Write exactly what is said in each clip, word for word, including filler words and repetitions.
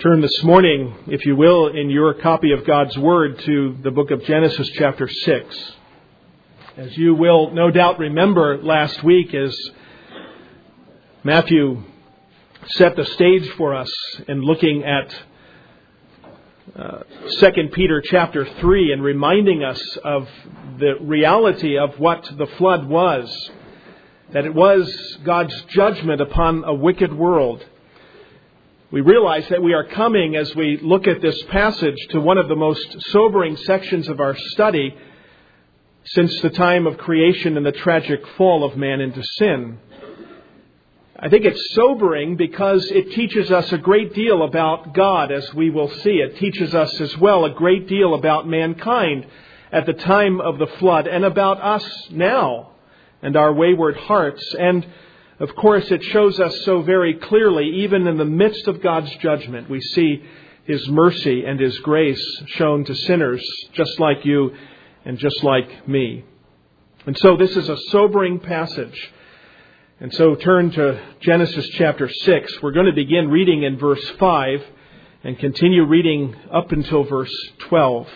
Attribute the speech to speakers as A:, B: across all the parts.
A: Turn this morning, if you will, in your copy of God's Word to the book of Genesis chapter six. As you will no doubt remember last week as Matthew set the stage for us in looking at uh, Second Peter chapter three and reminding us of the reality of what the flood was, that it was God's judgment upon a wicked world. We realize that we are coming, as we look at this passage, to one of the most sobering sections of our study since the time of creation and the tragic fall of man into sin. I think it's sobering because it teaches us a great deal about God, as we will see. It teaches us as well a great deal about mankind at the time of the flood and about us now and our wayward hearts. And of course, it shows us so very clearly, even in the midst of God's judgment, we see His mercy and His grace shown to sinners just like you and just like me. And so this is a sobering passage. And so turn to Genesis chapter six. We're going to begin reading in verse five and continue reading up until verse twelve.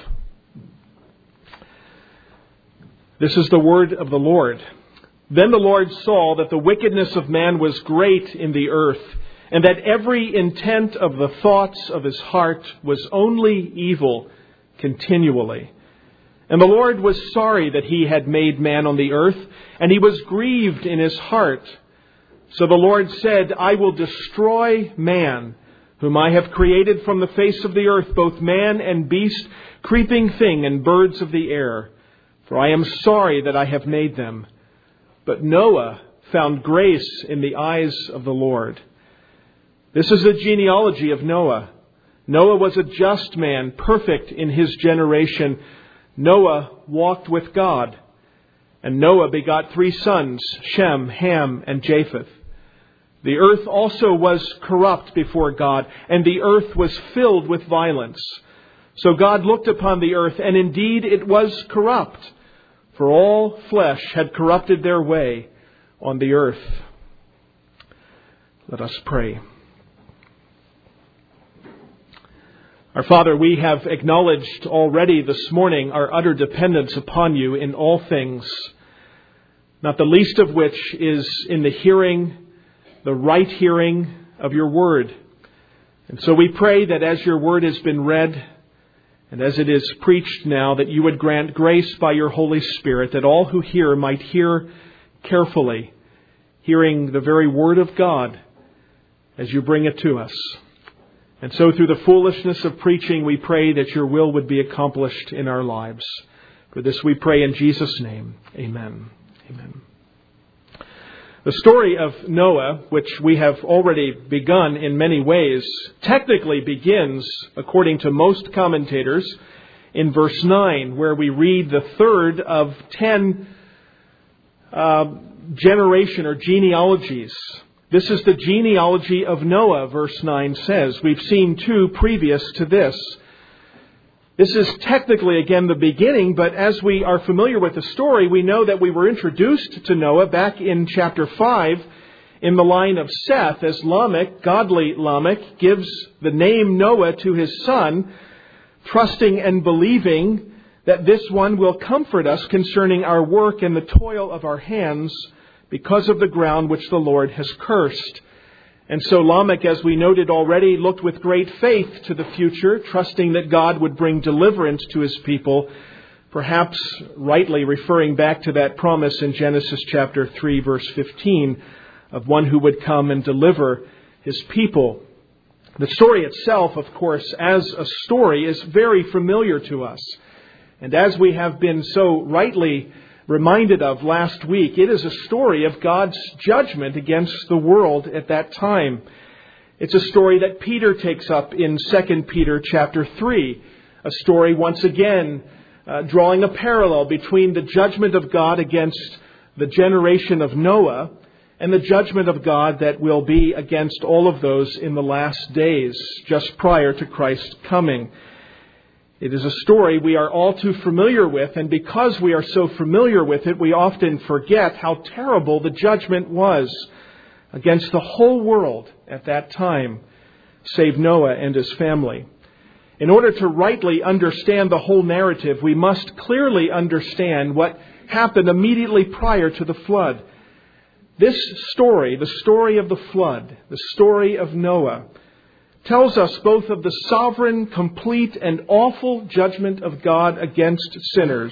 A: This is the word of the Lord. Then the Lord saw that the wickedness of man was great in the earth, and that every intent of the thoughts of his heart was only evil continually. And the Lord was sorry that He had made man on the earth, and He was grieved in His heart. So the Lord said, I will destroy man, whom I have created from the face of the earth, both man and beast, creeping thing, and birds of the air. For I am sorry that I have made them. But Noah found grace in the eyes of the Lord. This is the genealogy of Noah. Noah was a just man, perfect in his generation. Noah walked with God. And Noah begot three sons, Shem, Ham, and Japheth. The earth also was corrupt before God, and the earth was filled with violence. So God looked upon the earth, and indeed it was corrupt. For all flesh had corrupted their way on the earth. Let us pray. Our Father, we have acknowledged already this morning our utter dependence upon You in all things, not the least of which is in the hearing, the right hearing of Your word. And so we pray that as Your word has been read, and as it is preached now, that You would grant grace by Your Holy Spirit, that all who hear might hear carefully, hearing the very word of God as You bring it to us. And so through the foolishness of preaching, we pray that Your will would be accomplished in our lives. For this we pray in Jesus' name. Amen. Amen. The story of Noah, which we have already begun in many ways, technically begins, according to most commentators, in verse nine, where we read the third of ten uh, generation or genealogies. This is the genealogy of Noah, verse nine says. We've seen two previous to this. This is technically, again, the beginning, but as we are familiar with the story, we know that we were introduced to Noah back in chapter five in the line of Seth, as Lamech, godly Lamech, gives the name Noah to his son, trusting and believing that this one will comfort us concerning our work and the toil of our hands because of the ground which the Lord has cursed. And so Lamech, as we noted already, looked with great faith to the future, trusting that God would bring deliverance to His people, perhaps rightly referring back to that promise in Genesis chapter three, verse fifteen, of one who would come and deliver His people. The story itself, of course, as a story, is very familiar to us. And as we have been so rightly reminded of last week, it is a story of God's judgment against the world at that time. It's a story that Peter takes up in Second Peter chapter three, a story once again uh, drawing a parallel between the judgment of God against the generation of Noah and the judgment of God that will be against all of those in the last days, just prior to Christ's coming. It is a story we are all too familiar with, and because we are so familiar with it, we often forget how terrible the judgment was against the whole world at that time. save Noah and his family. In order to rightly understand the whole narrative, we must clearly understand what happened immediately prior to the flood. This story, the story of the flood, the story of Noah, tells us both of the sovereign, complete, and awful judgment of God against sinners,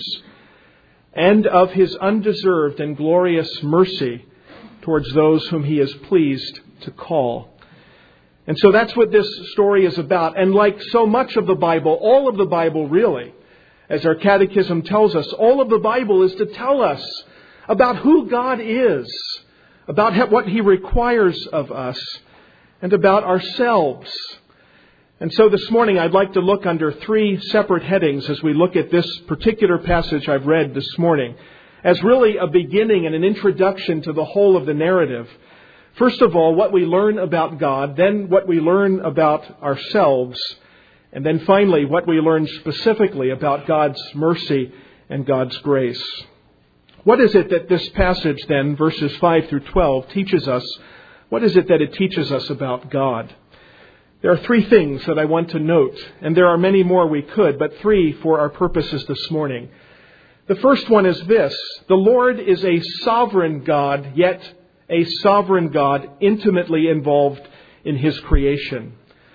A: and of His undeserved and glorious mercy towards those whom He is pleased to call. And so that's what this story is about. And like so much of the Bible, all of the Bible really, as our catechism tells us, all of the Bible is to tell us about who God is, about what He requires of us, and about ourselves. And so this morning I'd like to look under three separate headings as we look at this particular passage I've read this morning, as really a beginning and an introduction to the whole of the narrative. First of all, what we learn about God, then what we learn about ourselves, and then finally what we learn specifically about God's mercy and God's grace. What is it that this passage then, verses five through twelve, teaches us? What is it that it teaches us about God? There are three things that I want to note, and there are many more we could, but three for our purposes this morning. The first one is this: the Lord is a sovereign God, yet a sovereign God intimately involved in His creation.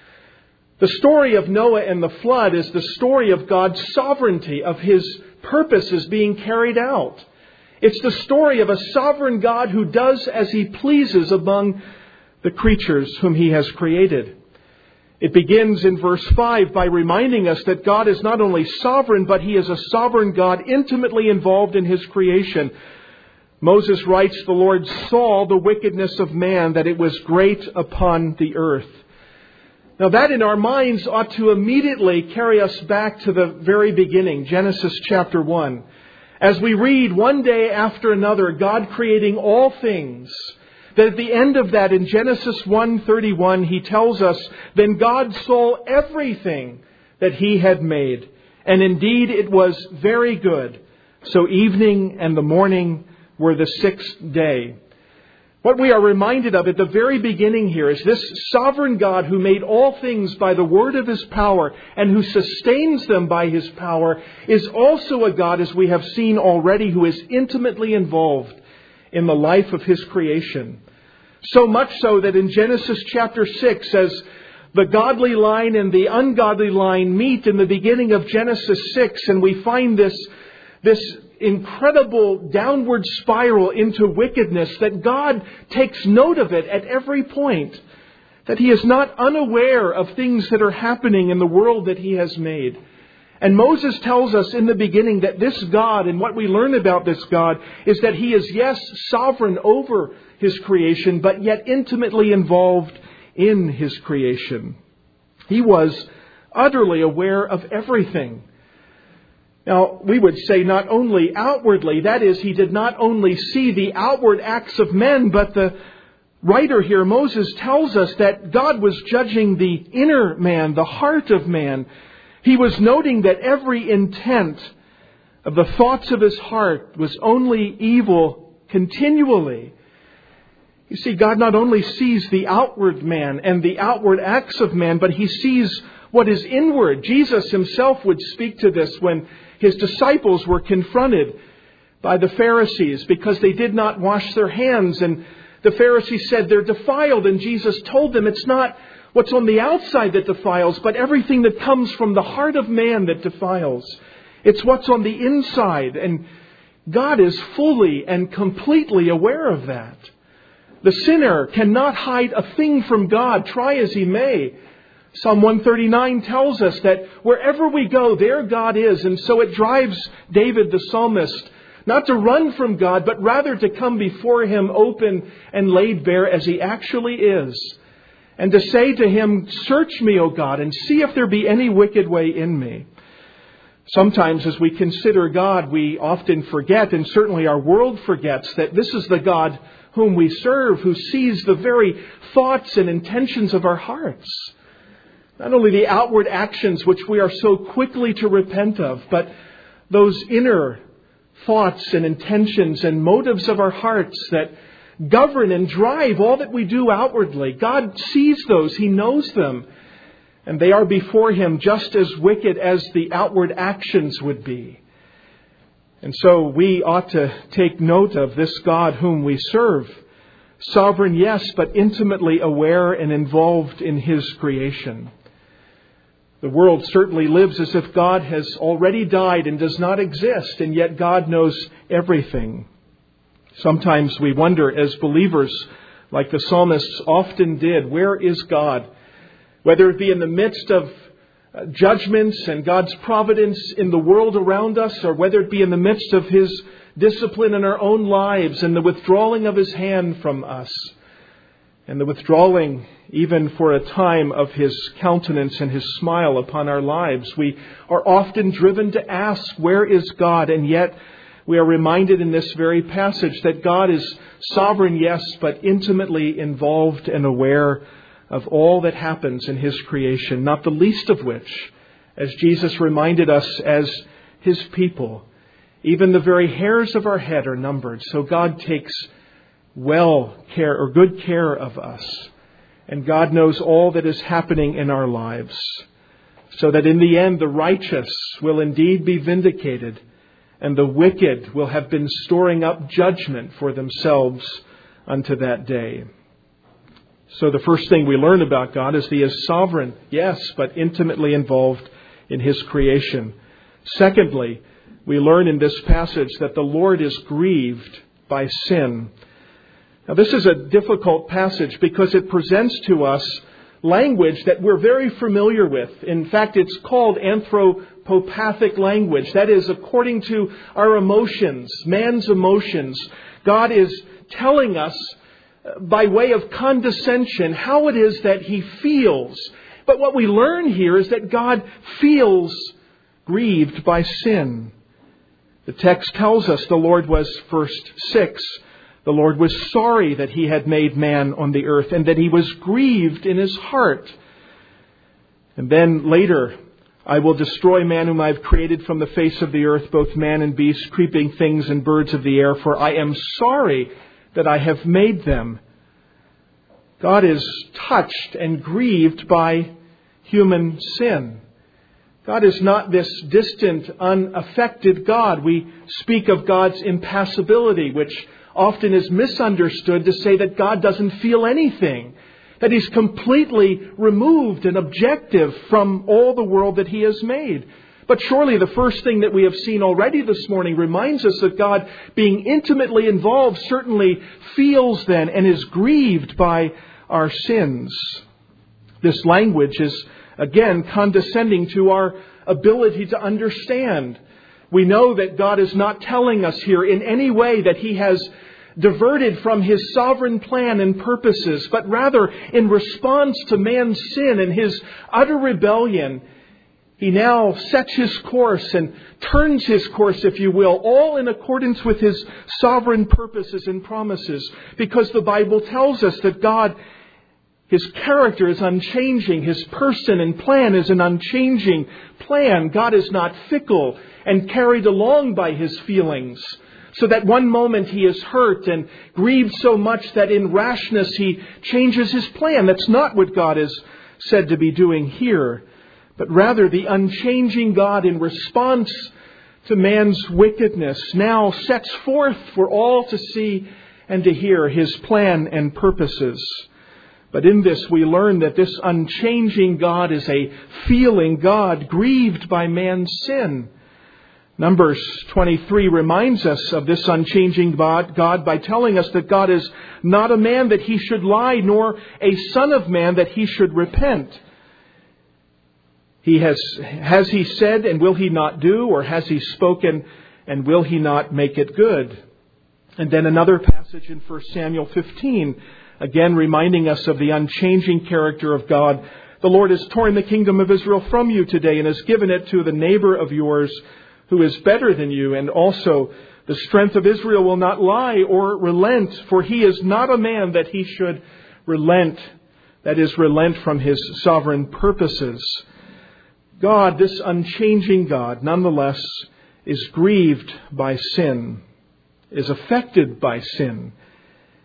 A: The story of Noah and the flood is the story of God's sovereignty, of His purposes being carried out. It's the story of a sovereign God who does as He pleases among the creatures whom He has created. It begins in verse five by reminding us that God is not only sovereign, but He is a sovereign God intimately involved in His creation. Moses writes, "The Lord saw the wickedness of man, that it was great upon the earth." Now that in our minds ought to immediately carry us back to the very beginning, Genesis chapter one. As we read one day after another, God creating all things, that at the end of that in Genesis one thirty-one, He tells us, "Then God saw everything that He had made, and indeed it was very good. So evening and the morning were the sixth day." What we are reminded of at the very beginning here is this sovereign God who made all things by the word of His power and who sustains them by His power is also a God, as we have seen already, who is intimately involved in the life of His creation. So much so that in Genesis chapter six, as the godly line and the ungodly line meet in the beginning of Genesis six, and we find this, this incredible downward spiral into wickedness, that God takes note of it at every point, that He is not unaware of things that are happening in the world that He has made. And Moses tells us in the beginning that this God, and what we learn about this God, is that He is, yes, sovereign over His creation, but yet intimately involved in His creation. He was utterly aware of everything. Now, we would say not only outwardly, that is, He did not only see the outward acts of men, but the writer here, Moses, tells us that God was judging the inner man, the heart of man. He was noting that every intent of the thoughts of his heart was only evil continually. You see, God not only sees the outward man and the outward acts of man, but He sees what is inward. Jesus Himself would speak to this when His disciples were confronted by the Pharisees because they did not wash their hands. And the Pharisees said they're defiled. And Jesus told them it's not what's on the outside that defiles, but everything that comes from the heart of man that defiles. It's what's on the inside. And God is fully and completely aware of that. The sinner cannot hide a thing from God, try as he may. Psalm one thirty-nine tells us that wherever we go, there God is. And so it drives David the psalmist not to run from God, but rather to come before Him open and laid bare as He actually is. And to say to Him, "Search me, O God, and see if there be any wicked way in me." Sometimes as we consider God, we often forget, and certainly our world forgets, that this is the God whom we serve, who sees the very thoughts and intentions of our hearts. Not only the outward actions which we are so quickly to repent of, but those inner thoughts and intentions and motives of our hearts that govern and drive all that we do outwardly. God sees those. He knows them. And they are before Him just as wicked as the outward actions would be. And so we ought to take note of this God whom we serve. Sovereign, yes, but intimately aware and involved in His creation. The world certainly lives as if God has already died and does not exist, and yet God knows everything. Sometimes we wonder as believers, like the psalmists often did, where is God? Whether it be in the midst of judgments and God's providence in the world around us, or whether it be in the midst of His discipline in our own lives and the withdrawing of His hand from us, and the withdrawing even for a time of His countenance and His smile upon our lives. We are often driven to ask, where is God? And yet we are reminded in this very passage that God is sovereign, yes, but intimately involved and aware of all that happens in His creation, not the least of which, as Jesus reminded us as His people, even the very hairs of our head are numbered. So God takes well care or good care of us. And God knows all that is happening in our lives, so that in the end the righteous will indeed be vindicated, and the wicked will have been storing up judgment for themselves unto that day. So the first thing we learn about God is He is sovereign, yes, but intimately involved in His creation. Secondly, we learn in this passage that the Lord is grieved by sin. Now, this is a difficult passage because it presents to us language that we're very familiar with. In fact, it's called anthropopathic language. That is, according to our emotions, man's emotions, God is telling us by way of condescension how it is that He feels. But what we learn here is that God feels grieved by sin. The text tells us the Lord was, verse six, the Lord was sorry that He had made man on the earth and that He was grieved in His heart. And then later, I will destroy man whom I have created from the face of the earth, both man and beast, creeping things and birds of the air, for I am sorry that I have made them. God is touched and grieved by human sin. God is not this distant, unaffected God. We speak of God's impassibility, which often is misunderstood to say that God doesn't feel anything, that He's completely removed and objective from all the world that He has made. But surely the first thing that we have seen already this morning reminds us that God, being intimately involved, certainly feels then and is grieved by our sins. This language is, again, condescending to our ability to understand. We know that God is not telling us here in any way that He has diverted from His sovereign plan and purposes, but rather in response to man's sin and his utter rebellion, He now sets His course and turns His course, if you will, all in accordance with His sovereign purposes and promises. Because the Bible tells us that God, His character is unchanging. His person and plan is an unchanging plan. God is not fickle and carried along by His feelings, so that one moment He is hurt and grieved so much that in rashness He changes His plan. That's not what God is said to be doing here. But rather the unchanging God, in response to man's wickedness, now sets forth for all to see and to hear His plan and purposes. But in this we learn that this unchanging God is a feeling God, grieved by man's sin. Numbers twenty-three reminds us of this unchanging God by telling us that God is not a man that He should lie, nor a son of man that He should repent. He has, has He said, and will He not do? Or has He spoken, and will He not make it good? And then another passage in First Samuel fifteen, again reminding us of the unchanging character of God. The Lord has torn the kingdom of Israel from you today and has given it to the neighbor of yours who is better than you. And also the strength of Israel will not lie or relent, for He is not a man that He should relent, that is, relent from His sovereign purposes. God, this unchanging God, nonetheless, is grieved by sin, is affected by sin.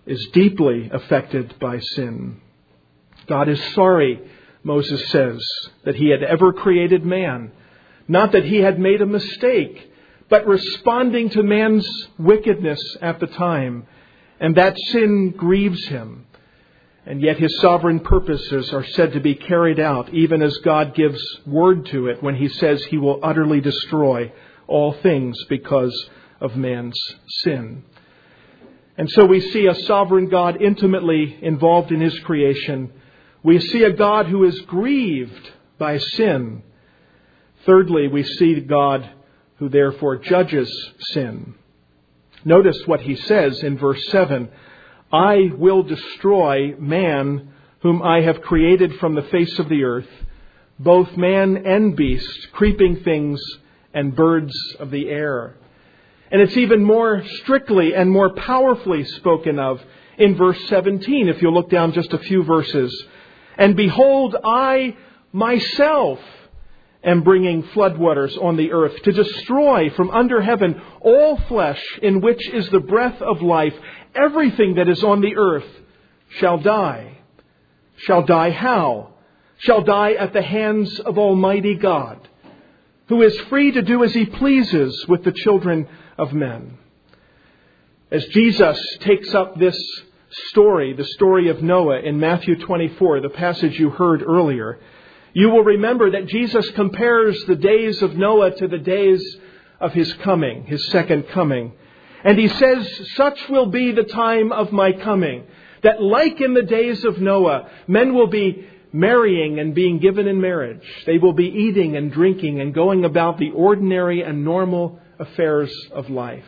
A: is deeply affected by sin. God is sorry, Moses says, that he had ever created man. Not that he had made a mistake, but responding to man's wickedness at the time. And that sin grieves him. And yet his sovereign purposes are said to be carried out, even as God gives word to it when he says he will utterly destroy all things because of man's sin. And so we see a sovereign God intimately involved in his creation. We see a God who is grieved by sin. Thirdly, we see God who therefore judges sin. Notice what he says in verse seven. I will destroy man whom I have created from the face of the earth, both man and beast, creeping things and birds of the air. And it's even more strictly and more powerfully spoken of in verse seventeen, if you look down just a few verses. And behold, I myself am bringing floodwaters on the earth to destroy from under heaven all flesh in which is the breath of life. Everything that is on the earth shall die. Shall die how? Shall die at the hands of Almighty God, who is free to do as he pleases with the children of men. As Jesus takes up this story, the story of Noah in Matthew twenty-four, the passage you heard earlier, you will remember that Jesus compares the days of Noah to the days of his coming, his second coming. And he says, such will be the time of my coming, that like in the days of Noah, men will be marrying and being given in marriage. They will be eating and drinking and going about the ordinary and normal affairs of life.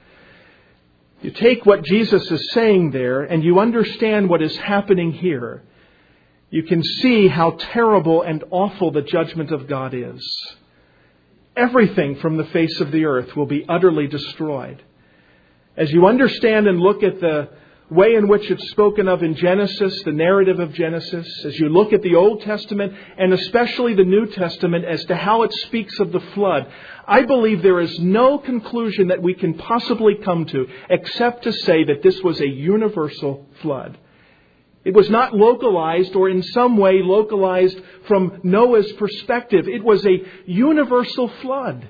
A: You take what Jesus is saying there and you understand what is happening here. You can see how terrible and awful the judgment of God is. Everything from the face of the earth will be utterly destroyed. As you understand and look at the way in which it's spoken of in Genesis, the narrative of Genesis, as you look at the Old Testament and especially the New Testament as to how it speaks of the flood, I believe there is no conclusion that we can possibly come to except to say that this was a universal flood. It was not localized or in some way localized from Noah's perspective. It was a universal flood.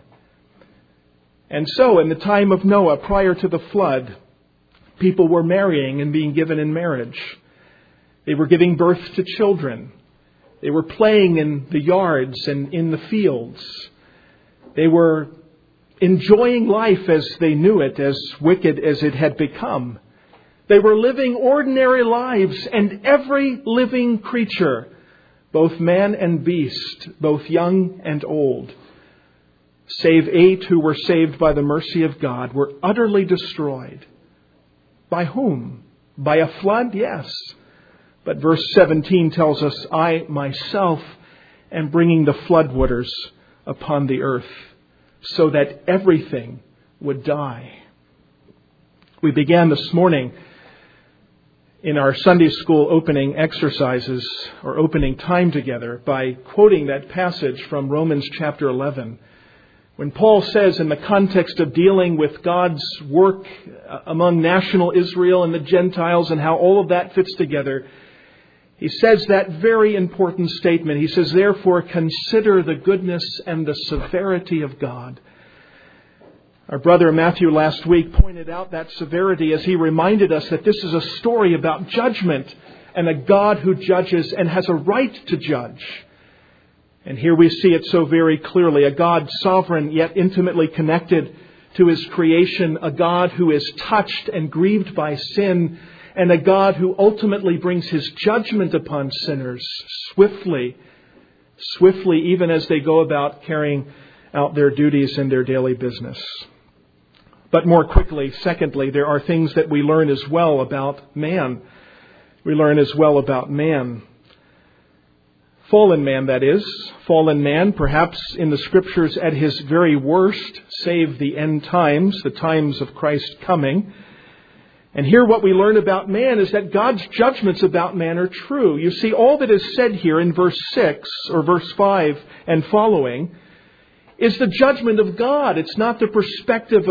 A: And so in the time of Noah, prior to the flood, people were marrying and being given in marriage. They were giving birth to children. They were playing in the yards and in the fields. They were enjoying life as they knew it, as wicked as it had become. They were living ordinary lives, and every living creature, both man and beast, both young and old, save eight who were saved by the mercy of God, were utterly destroyed. By whom? By a flood? Yes. But verse seventeen tells us, I myself am bringing the floodwaters upon the earth so that everything would die. We began this morning in our Sunday school opening exercises or opening time together by quoting that passage from Romans chapter eleven. When Paul says in the context of dealing with God's work among national Israel and the Gentiles and how all of that fits together, he says that very important statement. He says, therefore, consider the goodness and the severity of God. Our brother Matthew last week pointed out that severity as he reminded us that this is a story about judgment and a God who judges and has a right to judge. And here we see it so very clearly, a God sovereign yet intimately connected to his creation, a God who is touched and grieved by sin, and a God who ultimately brings his judgment upon sinners swiftly, swiftly even as they go about carrying out their duties in their daily business. But more quickly, secondly, there are things that we learn as well about man. We learn as well about man. Fallen man, that is. Fallen man, perhaps in the Scriptures at his very worst, save the end times, the times of Christ's coming. And here what we learn about man is that God's judgments about man are true. You see, all that is said here in verse six or verse five and following is the judgment of God. It's not the perspective of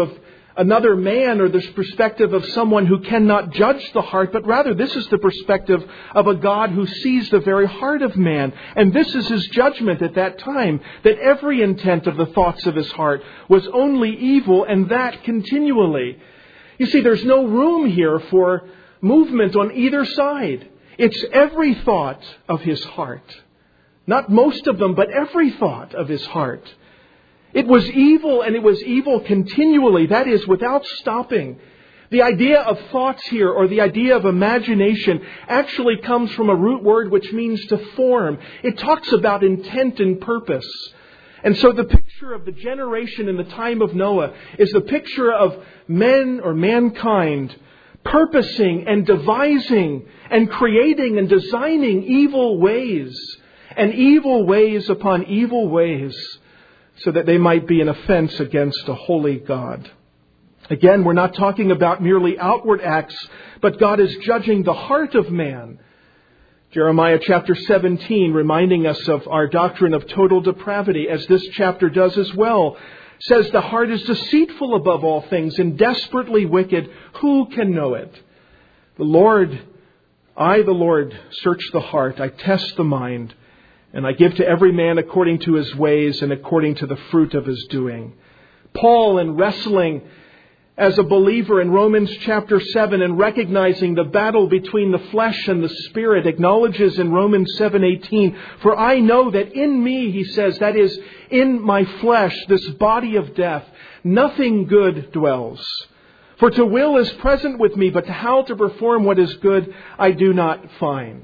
A: another man or this perspective of someone who cannot judge the heart, but rather this is the perspective of a God who sees the very heart of man. And this is his judgment at that time, that every intent of the thoughts of his heart was only evil, and that continually. You see, there's no room here for movement on either side. It's every thought of his heart. Not most of them, but every thought of his heart. It was evil, and it was evil continually. That is, without stopping. The idea of thoughts here, or the idea of imagination, actually comes from a root word which means to form. It talks about intent and purpose. And so the picture of the generation in the time of Noah is the picture of men or mankind purposing and devising and creating and designing evil ways, and evil ways upon evil ways, so that they might be an offense against a holy God. Again, we're not talking about merely outward acts, but God is judging the heart of man. Jeremiah chapter seventeen, reminding us of our doctrine of total depravity, as this chapter does as well, says the heart is deceitful above all things and desperately wicked. Who can know it? The Lord, I, the Lord, search the heart. I test the mind. And I give to every man according to his ways and according to the fruit of his doing. Paul, in wrestling as a believer in Romans chapter seven and recognizing the battle between the flesh and the spirit, acknowledges in Romans seven eighteen, for I know that in me, he says, that is, in my flesh, this body of death, nothing good dwells. For to will is present with me, but how to perform what is good I do not find.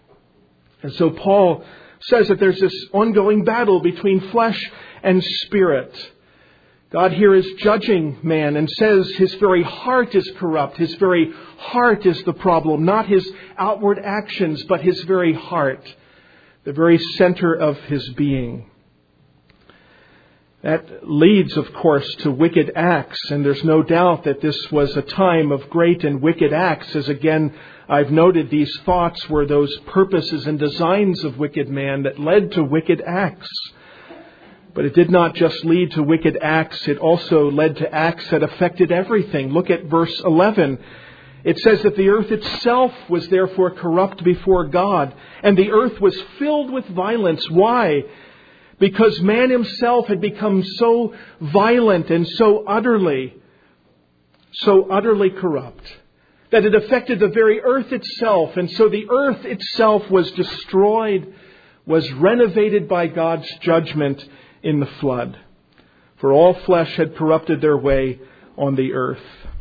A: And so Paul says that there's this ongoing battle between flesh and spirit. God here is judging man and says his very heart is corrupt. His very heart is the problem, not his outward actions, but his very heart, the very center of his being. That leads, of course, to wicked acts, and there's no doubt that this was a time of great and wicked acts, as again I've noted these thoughts were those purposes and designs of wicked man that led to wicked acts. But it did not just lead to wicked acts, it also led to acts that affected everything. Look at verse eleven. It says that the earth itself was therefore corrupt before God, and the earth was filled with violence. Why? Because man himself had become so violent and so utterly, so utterly corrupt, that it affected the very earth itself. And so the earth itself was destroyed, was renovated by God's judgment in the flood. For all flesh had corrupted their way on the earth.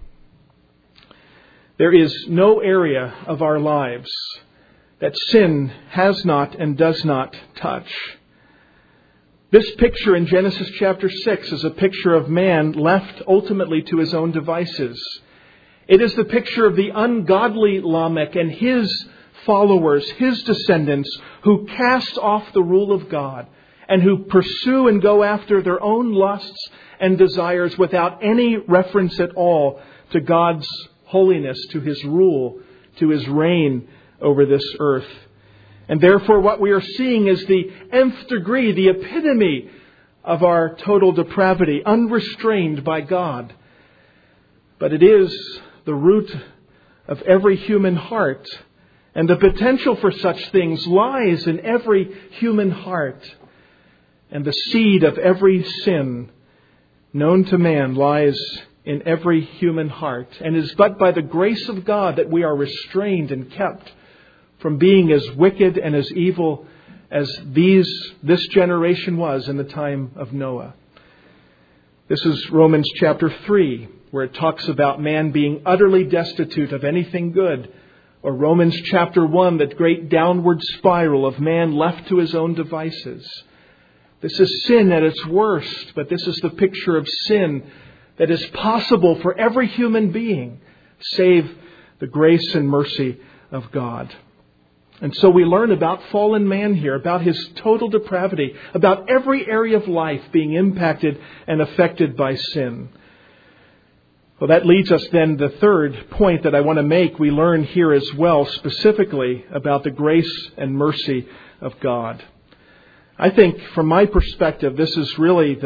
A: There is no area of our lives that sin has not and does not touch. This picture in Genesis chapter six is a picture of man left ultimately to his own devices. It is the picture of the ungodly Lamech and his followers, his descendants, who cast off the rule of God and who pursue and go after their own lusts and desires without any reference at all to God's holiness, to his rule, to his reign over this earth. And therefore what we are seeing is the nth degree, the epitome of our total depravity, unrestrained by God. But it is the root of every human heart. And the potential for such things lies in every human heart. And the seed of every sin known to man lies in every human heart. And it is but by the grace of God that we are restrained and kept from being as wicked and as evil as these this generation was in the time of Noah. This is Romans chapter three, where it talks about man being utterly destitute of anything good. Or Romans chapter one, that great downward spiral of man left to his own devices. This is sin at its worst, but this is the picture of sin that is possible for every human being, save the grace and mercy of God. And so we learn about fallen man here, about his total depravity, about every area of life being impacted and affected by sin. Well, that leads us then to the third point that I want to make. We learn here as well, specifically about the grace and mercy of God. I think, from my perspective, this is really the,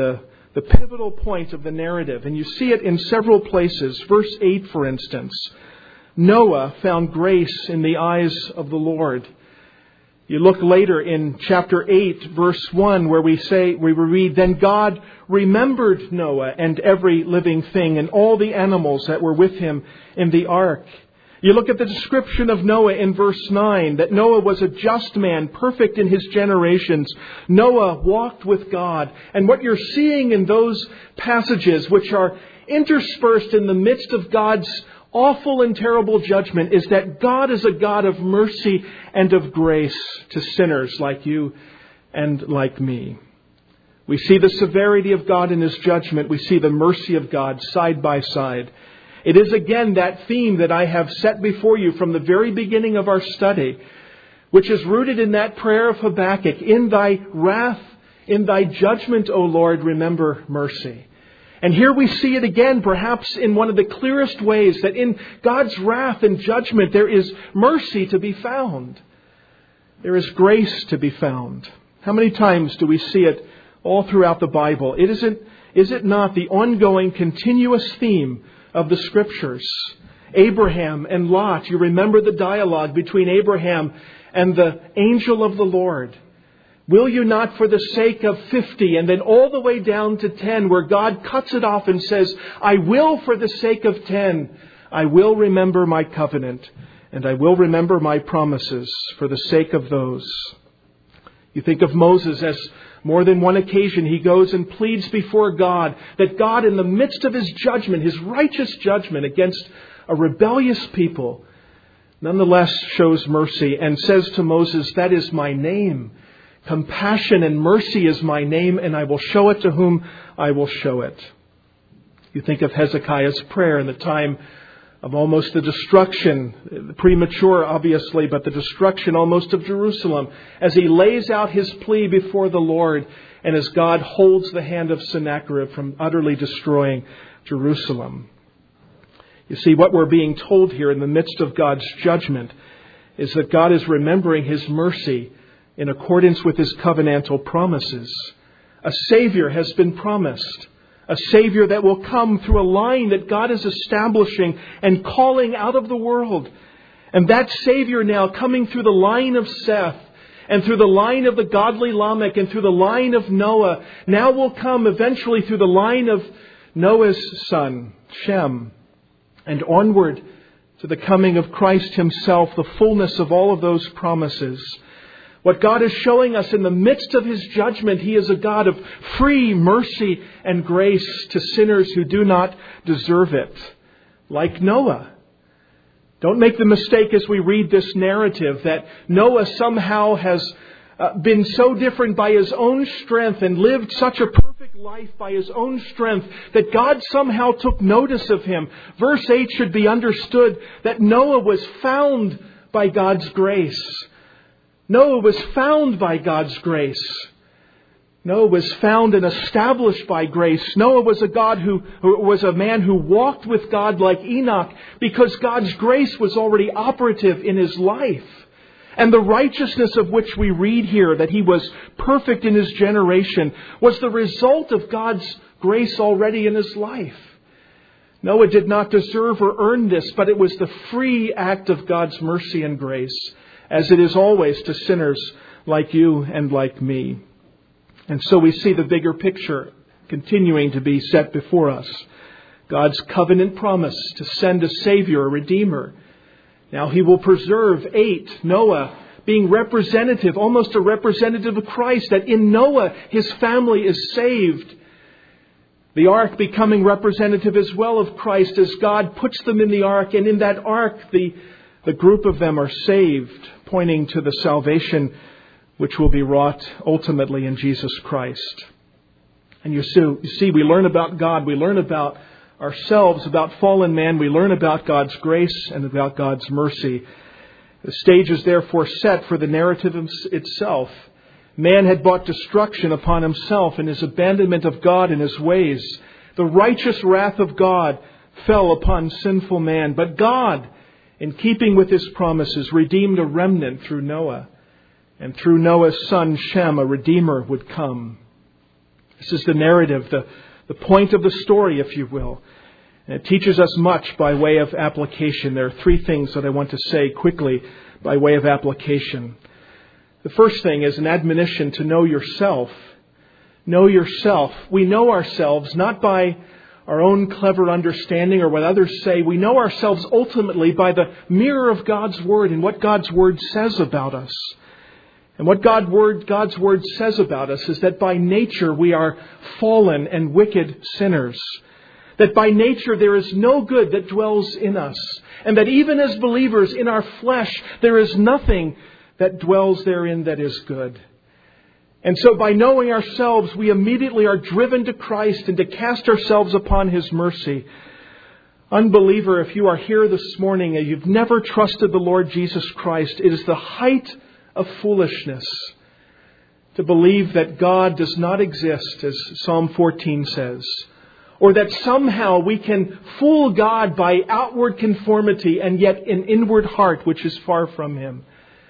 A: the pivotal point of the narrative. And you see it in several places. Verse eight, for instance, Noah found grace in the eyes of the Lord. You look later in chapter eight, verse one, where we say, we read, "Then God remembered Noah and every living thing and all the animals that were with him in the ark." You look at the description of Noah in verse nine, that Noah was a just man, perfect in his generations. Noah walked with God. And what you're seeing in those passages, which are interspersed in the midst of God's awful and terrible judgment, is that God is a God of mercy and of grace to sinners like you and like me. We see the severity of God in His judgment. We see the mercy of God side by side. It is again that theme that I have set before you from the very beginning of our study, which is rooted in that prayer of Habakkuk. "In thy wrath, in thy judgment, O Lord, remember mercy." And here we see it again, perhaps in one of the clearest ways, that in God's wrath and judgment there is mercy to be found. There is grace to be found. How many times do we see it all throughout the Bible? It isn't, is it not the ongoing, continuous theme of the Scriptures? Abraham and Lot, you remember the dialogue between Abraham and the angel of the Lord. "Will you not for the sake of fifty," and then all the way down to ten, where God cuts it off and says, "I will for the sake of ten. I will remember my covenant, and I will remember my promises for the sake of those." You think of Moses as more than one occasion he goes and pleads before God that God, in the midst of His judgment, His righteous judgment against a rebellious people, nonetheless shows mercy and says to Moses, "That is my name. Compassion and mercy is my name, and I will show it to whom I will show it." You think of Hezekiah's prayer in the time of almost the destruction, premature obviously, but the destruction almost of Jerusalem, as he lays out his plea before the Lord, and as God holds the hand of Sennacherib from utterly destroying Jerusalem. You see, what we're being told here in the midst of God's judgment is that God is remembering His mercy in accordance with His covenantal promises. A Savior has been promised. A Savior that will come through a line that God is establishing and calling out of the world. And that Savior now coming through the line of Seth and through the line of the godly Lamech and through the line of Noah, now will come eventually through the line of Noah's son, Shem, and onward to the coming of Christ Himself, the fullness of all of those promises. What God is showing us in the midst of His judgment, He is a God of free mercy and grace to sinners who do not deserve it. Like Noah. Don't make the mistake as we read this narrative that Noah somehow has uh, been so different by his own strength and lived such a perfect life by his own strength that God somehow took notice of him. Verse eight should be understood that Noah was found by God's grace. Noah was found by God's grace. Noah was found and established by grace. Noah was a God who, who was a man who walked with God like Enoch because God's grace was already operative in his life. And the righteousness of which we read here, that he was perfect in his generation, was the result of God's grace already in his life. Noah did not deserve or earn this, but it was the free act of God's mercy and grace, as it is always to sinners like you and like me. And so we see the bigger picture continuing to be set before us. God's covenant promise to send a Savior, a Redeemer. Now He will preserve eight, Noah being representative, almost a representative of Christ, that in Noah his family is saved. The ark becoming representative as well of Christ as God puts them in the ark, and in that ark the, the group of them are saved, pointing to the salvation which will be wrought ultimately in Jesus Christ. And you see, you see, we learn about God, we learn about ourselves, about fallen man, we learn about God's grace and about God's mercy. The stage is therefore set for the narrative itself. Man had brought destruction upon himself in his abandonment of God and His ways. The righteous wrath of God fell upon sinful man. But God, in keeping with His promises, redeemed a remnant through Noah. And through Noah's son Shem, a Redeemer would come. This is the narrative, the, the point of the story, if you will. And it teaches us much by way of application. There are three things that I want to say quickly by way of application. The first thing is an admonition to know yourself. Know yourself. We know ourselves not by our own clever understanding or what others say. We know ourselves ultimately by the mirror of God's Word and what God's Word says about us. And what God word, God's Word says about us is that by nature we are fallen and wicked sinners. That by nature there is no good that dwells in us. And that even as believers in our flesh, there is nothing that dwells therein that is good. And so by knowing ourselves, we immediately are driven to Christ and to cast ourselves upon His mercy. Unbeliever, if you are here this morning and you've never trusted the Lord Jesus Christ, it is the height of foolishness to believe that God does not exist, as Psalm fourteen says, or that somehow we can fool God by outward conformity and yet an inward heart which is far from Him.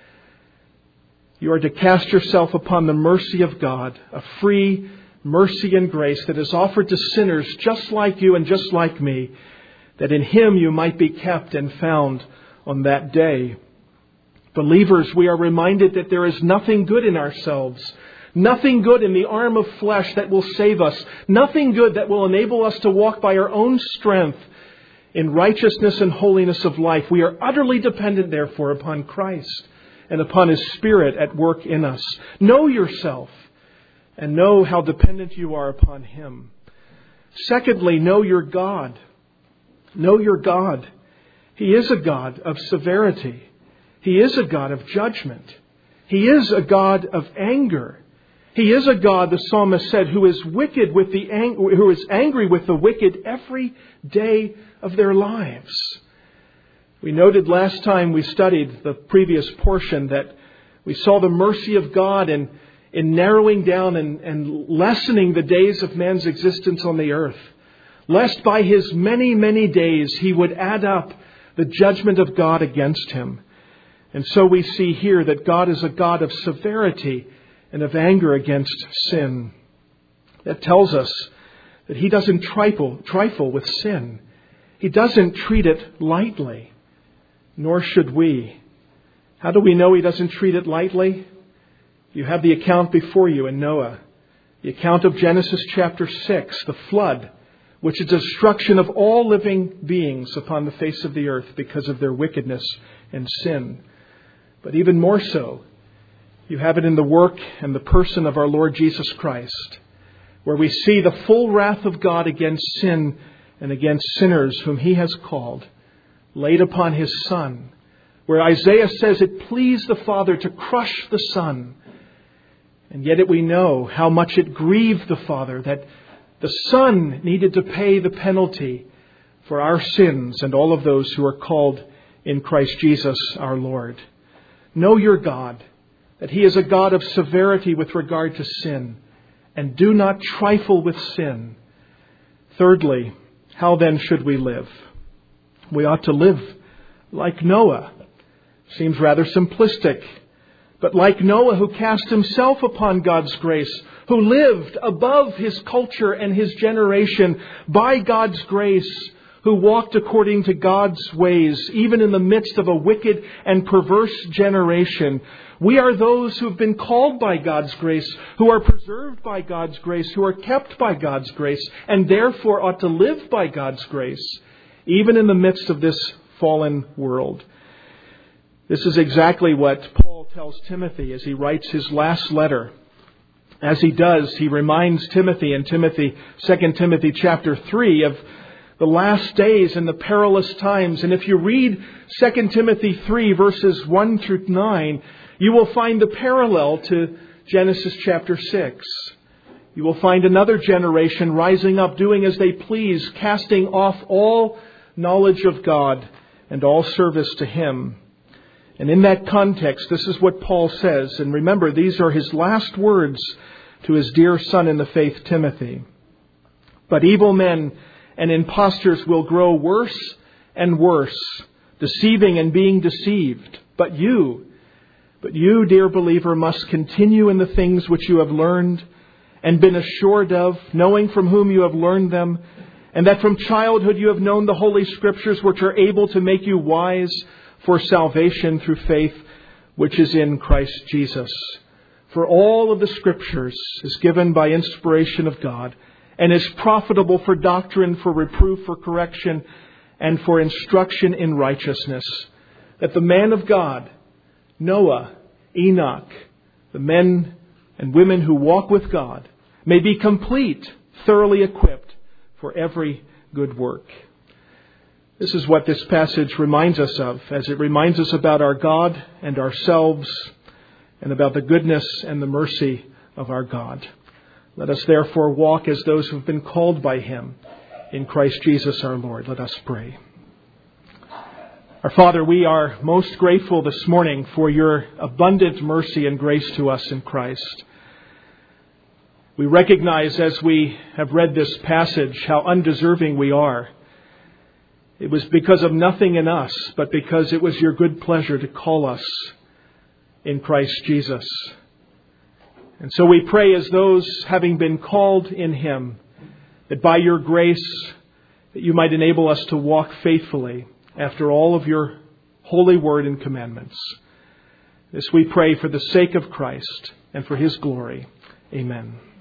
A: You are to cast yourself upon the mercy of God, a free mercy and grace that is offered to sinners just like you and just like me, that in Him you might be kept and found on that day. Believers, we are reminded that there is nothing good in ourselves, nothing good in the arm of flesh that will save us, nothing good that will enable us to walk by our own strength in righteousness and holiness of life. We are utterly dependent, therefore, upon Christ and upon His Spirit at work in us. Know yourself and know how dependent you are upon Him. Secondly, know your God. Know your God. He is a God of severity. He is a God of judgment. He is a God of anger. He is a God, the psalmist said, who is wicked with the ang- who is angry with the wicked every day of their lives. We noted last time we studied the previous portion that we saw the mercy of God in, in narrowing down and, and lessening the days of man's existence on the earth, lest by his many, many days he would add up the judgment of God against him. And so we see here that God is a God of severity and of anger against sin. That tells us that He doesn't trifle, trifle with sin. He doesn't treat it lightly, nor should we. How do we know He doesn't treat it lightly? You have the account before you in Noah. The account of Genesis chapter six, the flood, which is the destruction of all living beings upon the face of the earth because of their wickedness and sin. But even more so, you have it in the work and the person of our Lord Jesus Christ, where we see the full wrath of God against sin and against sinners whom He has called, laid upon His Son, where Isaiah says it pleased the Father to crush the Son. And yet it we know how much it grieved the Father that the Son needed to pay the penalty for our sins and all of those who are called in Christ Jesus our Lord. Know your God, that He is a God of severity with regard to sin, and do not trifle with sin. Thirdly, how then should we live? We ought to live like Noah. Seems rather simplistic, but like Noah, who cast himself upon God's grace, who lived above his culture and his generation by God's grace, who walked according to God's ways, even in the midst of a wicked and perverse generation. We are those who have been called by God's grace, who are preserved by God's grace, who are kept by God's grace, and therefore ought to live by God's grace, even in the midst of this fallen world. This is exactly what Paul tells Timothy as he writes his last letter. As he does, he reminds Timothy in Timothy, Second Timothy chapter three of the last days and the perilous times. And if you read Second Timothy three verses one through nine, you will find the parallel to Genesis chapter six. You will find another generation rising up, doing as they please, casting off all knowledge of God and all service to Him. And in that context, this is what Paul says. And remember, these are his last words to his dear son in the faith, Timothy. But evil men and impostors will grow worse and worse, deceiving and being deceived. But you, but you, dear believer, must continue in the things which you have learned and been assured of, knowing from whom you have learned them, and that from childhood you have known the Holy Scriptures, which are able to make you wise for salvation through faith, which is in Christ Jesus. For all of the Scriptures is given by inspiration of God, and is profitable for doctrine, for reproof, for correction, and for instruction in righteousness, that the man of God, Noah, Enoch, the men and women who walk with God, may be complete, thoroughly equipped for every good work. This is what this passage reminds us of, as it reminds us about our God and ourselves, and about the goodness and the mercy of our God. Let us therefore walk as those who have been called by Him in Christ Jesus our Lord. Let us pray. Our Father, we are most grateful this morning for your abundant mercy and grace to us in Christ. We recognize as we have read this passage how undeserving we are. It was because of nothing in us, but because it was your good pleasure to call us in Christ Jesus. And so we pray as those having been called in Him, that by your grace, that you might enable us to walk faithfully after all of your holy word and commandments. This we pray for the sake of Christ and for His glory. Amen.